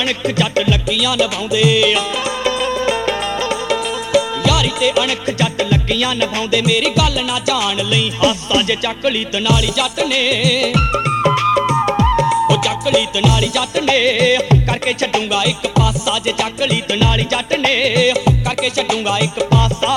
अणख जट लगियां निभाउंदे यारी ते अणख जट लगियां निभाउंदे मेरी गल ना जान लई हासा जे चक ली तनाली जट ने ओ चक ली तनाली जट ने करके छड्डूंगा एक पासा जे चक ली तनाली जट ने करके छड्डूंगा एक पासा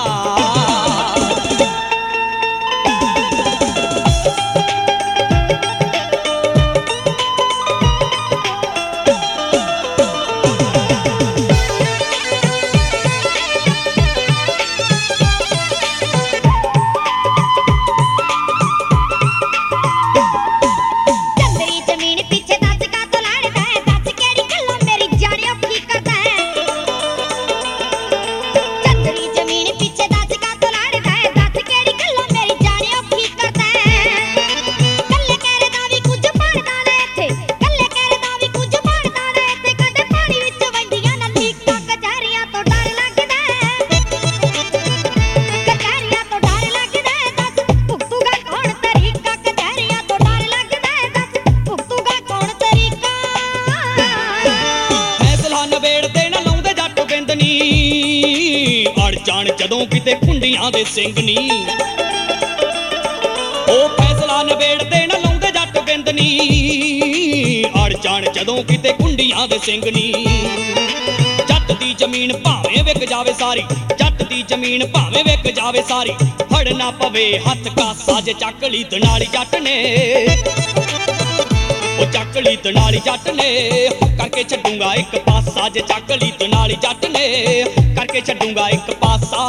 जदों किते कुंडियां दे सिंगनी ओ फैसला नवेड़दे न लाउंदे जट बिंदनी अड़ जान जदों किते कुंडियां दे सिंगनी जट दी जमीन भावें विक जावे सारी जट दी जमीन भावें विक जावे सारी फड़ना पवे हथ कासा जे चक ली तनाली जट ने ओ चक ली तनाली जट ने करके छड्डूंगा एक पासा जे चक ली तनाली जट ने करके छड्डूंगा एक पासा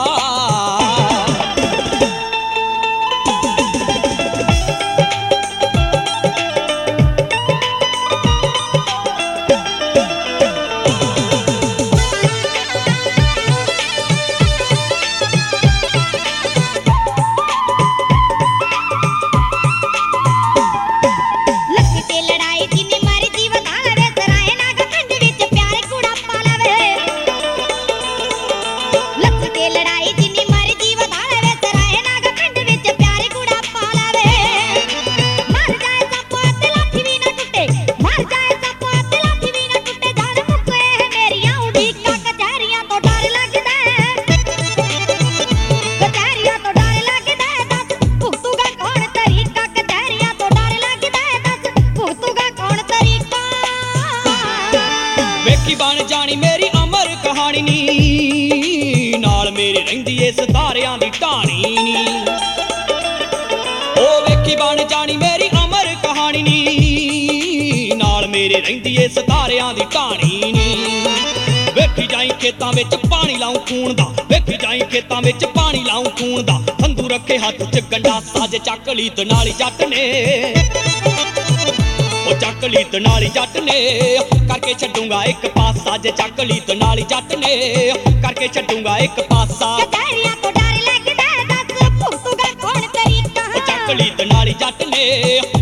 बन जानी मेरी अमर कहानी नी नाल मेरे रहिंदी ए सितारियां दी ढाणी नी ओ वेखी बन जानी मेरी अमर कहानी नी नाल मेरे रहिंदी ए सितारियां दी ढाणी नी वेखी जाई खेतां विच पानी लाऊं खून दा वेखी जाई खेतां विच पानी लाऊं खून दा हंधू रखे हत्थ च गंडासा जे चक ली तनाली जट ने ओ चक ली तनाली जट ने करके छड्डूंगा एक पासा जे चक ली तनाली जट ने करके छड्डूंगा एक पासा कचहरियां तो डर लगदा दस भुगतूगा कौन तरीका ओ चक ली तनाली जट ने